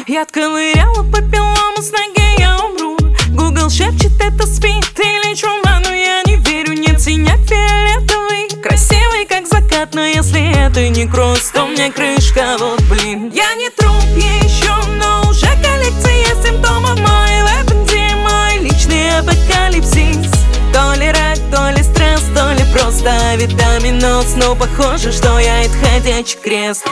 Я отковыряла по пилому, с ноги я умру. Google шепчет, это спит или чума, но я не верю. Нет, синяк фиолетовый, красивый как закат, но если это не кросс, то мне крышка, вот блин. Я не труп еще, но уже коллекция симптомов моей лепенди, мой личный апокалипсис. То ли рак, то ли стресс, то ли просто витаминоз, но похоже, что я это ходячий крест.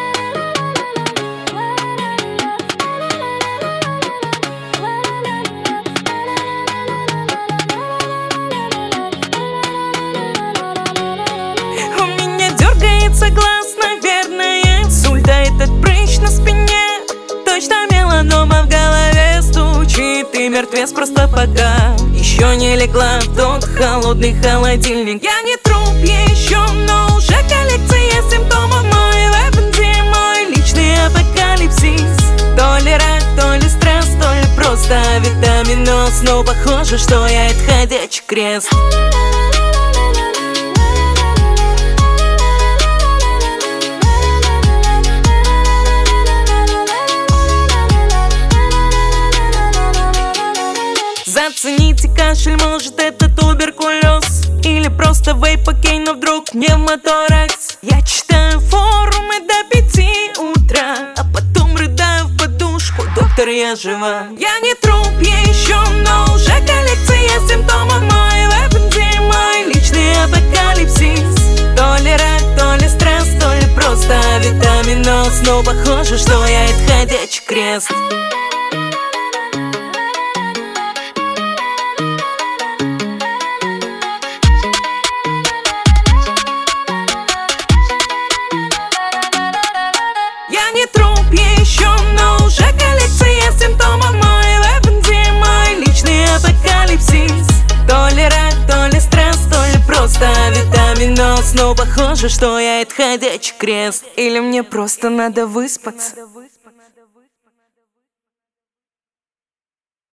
Глаз, наверное, инсульт, а этот прыщ на спине точно меланома в голове стучит. И мертвец просто пока еще не легла в тот холодный холодильник. Я не труп еще, но уже коллекция симптомов моей лепенди, мой личный апокалипсис. То ли рак, то ли стресс, то ли просто витаминоз, но похоже, что я это ходячий крест. Зацените кашель, может это туберкулез, или просто вейп, окей, но вдруг пневмоторакс. Я читаю форумы до 5 утра, а потом рыдаю в подушку: доктор, я жива. Я не труп еще, но уже коллекция симптомов моей лепенди, мой личный апокалипсис. То ли рак, то ли стресс, то ли просто витаминоз, но похоже, что я это ходячий крест. Не труп еще, но уже коллекция симптомов моей лепенди, мой личный апокалипсис. То ли рак, то ли стресс, то ли просто витаминоз, но похоже, что я это ходячий крест. Или мне просто надо выспаться.